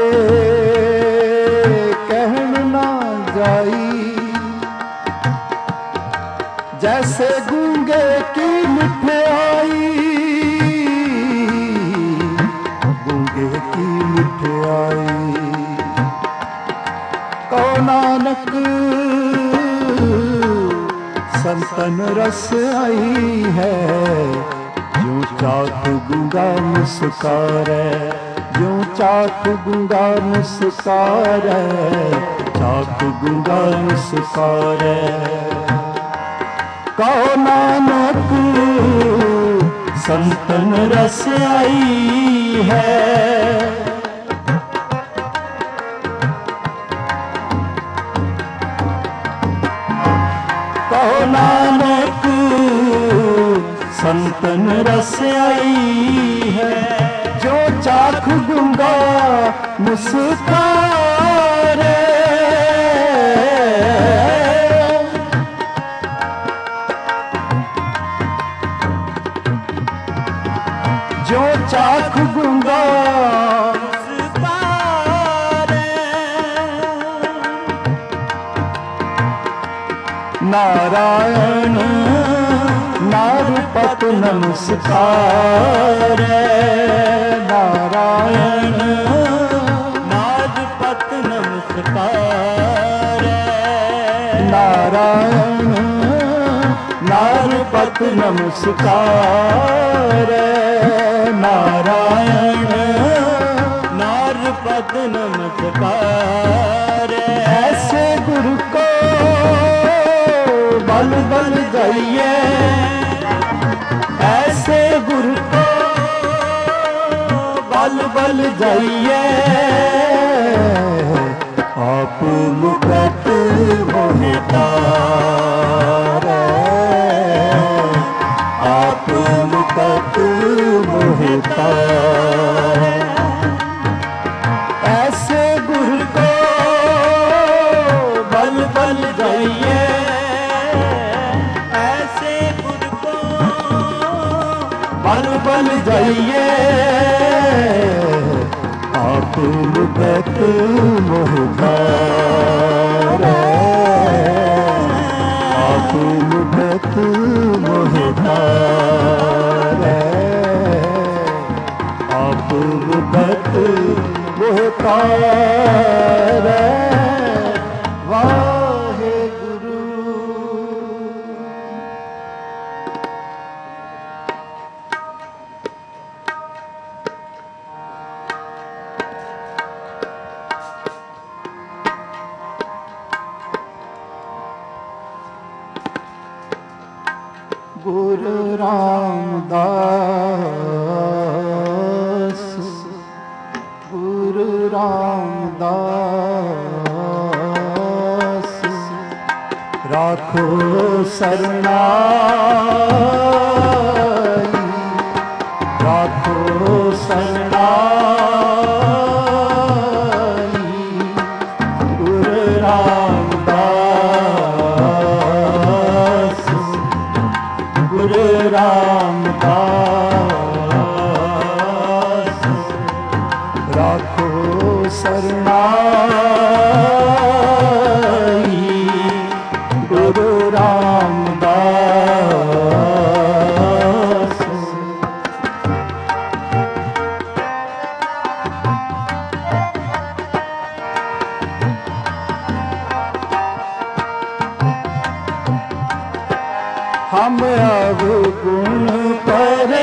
कहन न जाई। जैसे गूंगे की मिठाई, गूंगे की मिठाई। कहो नानक संतन रस आई है। यूं चाख गूंगा मुस्कारे, यूं चाख गूंगा मुस्कारे, चाख गूंगा मुस्कारे। कहो नानक संतन रस आई है। कहो नानक संतन रस आई है। जो चाख गूंगा मुस्कारे, जो चाख गूंगा मुस्कारे। नारायण नारपत नमस्कार, नारायण नारपत नमस्कार, नारायण नारपत नमस्कार, नारायण नारपत नमस्कार। ऐसे गुरु को बल बल जाइए, ऐसे गुरु को बल बल जाइए। आप मुकट मोहितारे, आप मुकट मोहितारे। ऐसे गुरु को बल बल जाइए, ऐसे गुरु को बल बल जाइए। आप मुकट मोहितारे, आप मुकट मोहितारे। रामदास गुरु रामदास राखो शरणाई राखो शरणाई गुरु रामदास गुरु रामदास राखो शरणाई गुरु रामदास हम अब गुण परे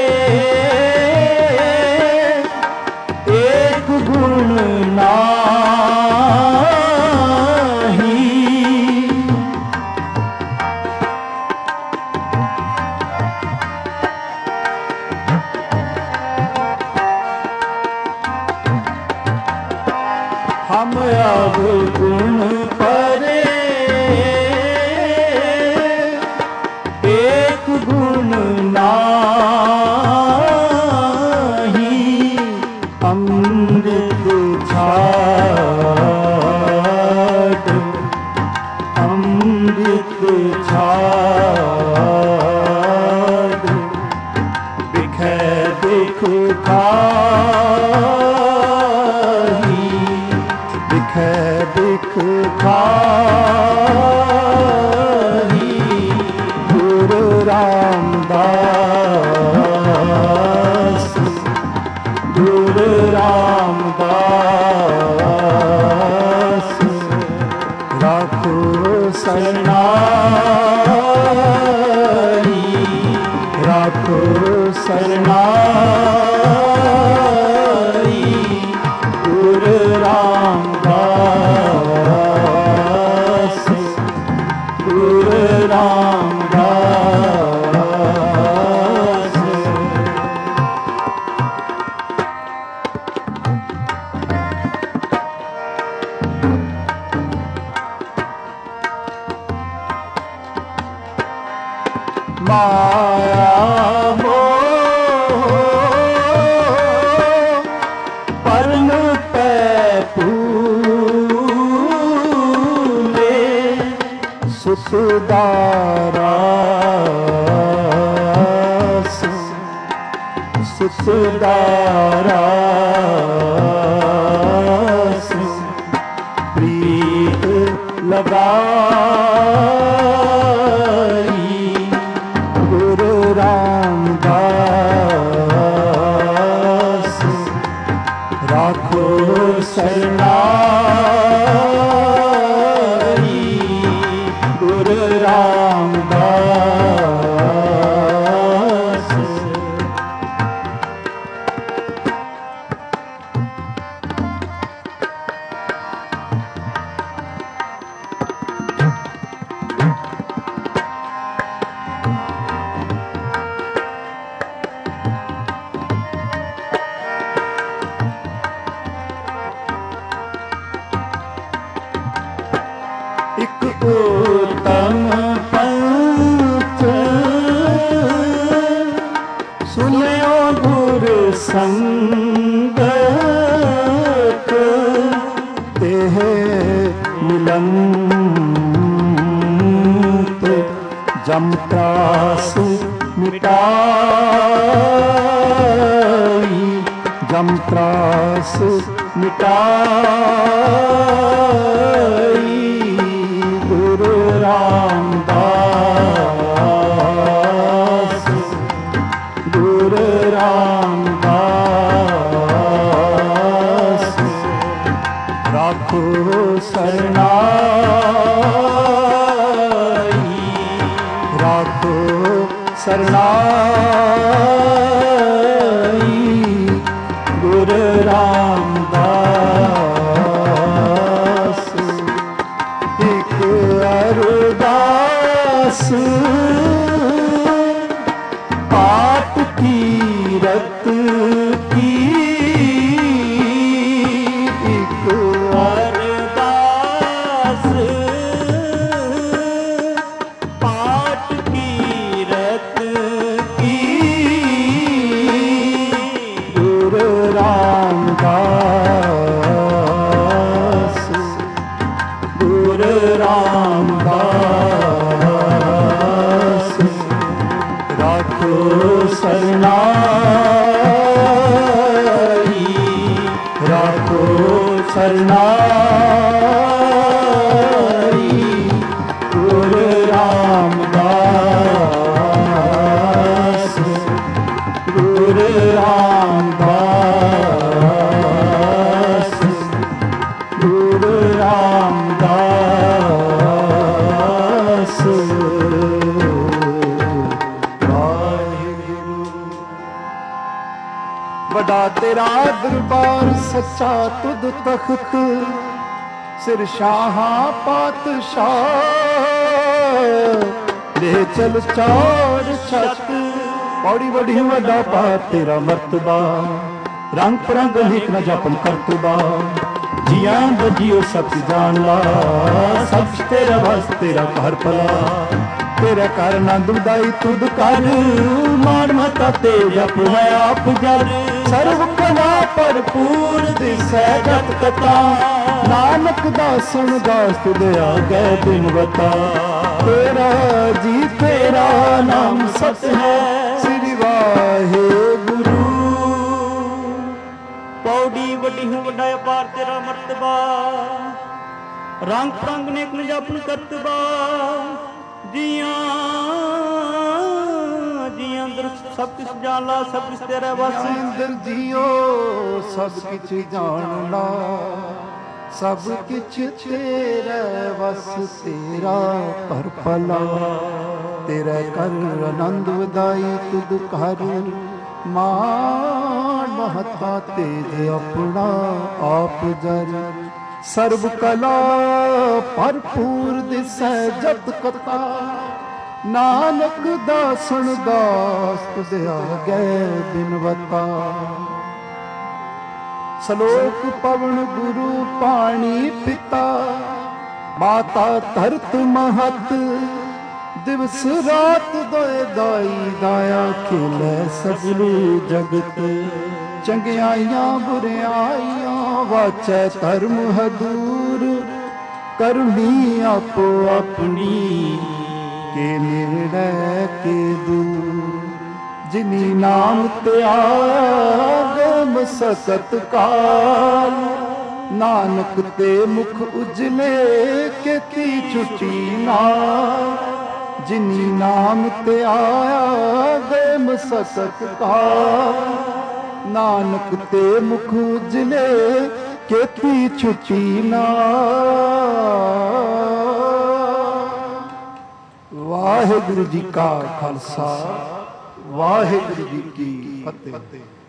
एक गुण नाही हम अब गुण परे गुण नाही अमृत छाट अमृत छाट बिखै बिख खाही बिखै बिख खाही गुरु रामदास गुरु रामदास राखो शरणाई राखो शरणाई गुरु रामदास गुरु रामदास माया मोह परन पे फूले सुखदारास सुखदारास प्रीत लगाई गुरु रामदास राखो शरणाई गुरु रामदास एक उत्तम पंथ सुनियो गुरु संगत तेह मिलंत जम त्रास मिटाई जम त्रास मिटाई गुरु रामदास गुरु रामदास राखो शरणाई राखो शरणाई गुरु रामदास एक अरदास आ ਕੀਰਤ ਕੀ ਇੱਕ ਅਰਦਾਸ ਪਾਠ ਕੀਰਤ ਕੀ ਗੁਰੂ ਰਾਮਦਾਸ ਗੁਰੂ ਰਾਮਦਾਸ ਰਾਖੋ ਸਰਨਾਈ ਰਾਖੋ ਸਰਨਾਈ ਗੁਰੂ ਰਾਮਦਾਸ ਗੁਰੂ ਰਾਮਦਾਸ ਗੁਰੂ ਰਾਮਦਾਸ ਵੱਡਾ ਤੇਰਾ ਦਰਬਾਰ ਸੱਚਾ ਤੁਧ ਤਖਤ ਸਿਰ ਸ਼ਾਹਾਂ ਪਾਤਸ਼ਾਹ ਲੈ ਚਲ ਚਾਰ ਛੱਤ ਪੌੜੀ ਵੜੀ ਵੱਡਾ ਪਾ ਤੇਰਾ ਮਰਤਬਾ ਰੰਗ ਪਰੰਗ ਹਿਕ ਨਾ ਜਪਨ ਕਰਤਬਾ ਜੀਆਂ ਬਜੀਓ ਸਭ ਜਾਣ ਲਾ ਸਭ ਤੇਰਾ ਵਸ ਤੇਰਾ ਘਰ ਭਲਾ ਤੇਰਾ ਕਰ ਆਨੰਦ ਉਦਾਈ ਤੁਧ ਕਰ ਮਾਨ ਮਤਾ ਤੇ ਜਪ ਹੈ ਆਪ ਜਰ ਸਰਬ ਕਲਾ ਭਰਪੂਰ ਦਿਸੈ ਜਤ ਕਥਾ ਨਾਨਕ ਦਾਸਨ ਦਾਸ ਤੁਧ ਆਗੇ ਦਿਨ ਬਤਾ ਤੇਰਾ ਜੀ ਤੇਰਾ ਨਾਮ ਸਤ ਹੈ ਸ੍ਰੀ ਵਾਹਿਗੁਰੂ ਪੌੜੀ ਵੱਡੀ ਹੂੰ ਵੱਡਾ ਅਪਾਰ ਤੇਰਾ ਮਰਤਬਾ ਰੰਗ ਰੰਗ ਨੇਕ ਨ ਜਪਨ ਕਰਤਬਾ ਜੀਆਂ ਜੀਆਂ ਅੰਦਰ ਸਭ ਕੁਛ ਜਾਣ ਲਾ ਸਭ ਕੁਛ ਤੇਰਾ ਵਸ ਅੰਦਰ ਜੀਓ ਸਭ ਕੁਛ ਜਾਣ ਲਾ ਸਭ ਕੁਛ ਤੇਰਾ ਵਸ ਤੇਰਾ ਪਰ ਭਲਾ ਤੇਰਾ ਕਰ ਆਨੰਦ ਵਧਾਈ ਤੁਧ ਕਰ ਮਾਨ ਮਹਤਾ ਤੇਜ ਆਪਣਾ ਆਪ ਜਰ ਸਰਬ ਕਲਾ ਭਰਪੂਰ ਦਿਸੈ ਜਤ ਕਥਾ ਨਾਨਕ ਦਾਸਨ ਦਾਸ ਤੁਧ ਆਗੇ ਬਿਨਵਤਾ ਸਲੋਕ ਪਵਨ ਗੁਰੂ ਪਾਣੀ ਪਿਤਾ ਮਾਤਾ ਧਰਤ ਮਹਤ ਦਿਵਸ ਰਾਤ ਦੋਏ ਦਾਈ ਦਾਇਆ ਖੇਲੇ ਸਗਲ ਜਗਤ ਚੰਗਿਆਈਆਂ ਬੁਰਿਆਈਆਂ ਵਾਚੈ ਧਰਮ ਹਦੂਰ ਕਰਨੀ ਆਪੋ ਆਪਣੀ ਕੇ ਨਿਰਣੈ ਕੇ ਦੂਰ ਜਿਨੀ ਨਾਮ ਤਿਆਗਮ ਸਕਤ ਕਾਲ ਨਾਨਕ ਤੇ ਮੁਖ ਉਜਲੇ ਕੀਤੀ ਛੁਟੀ ਨਾਲ ਜਿਨੀ ਨਾਮ ਤਿਆਗਮ ਸਕਤ ਕਾਲ ਨਾਨਕ ਤੇ ਮੁਖ ਉਜਲੇ ਕੀਤੀ ਛੁਟੀ ਨਾਲ ਵਾਹਿਗੁਰੂ ਜੀ ਕਾ ਖਾਲਸਾ ਵਾਹਿਗੁਰੂ ਜੀ ਕੀ ਫਤਿਹ।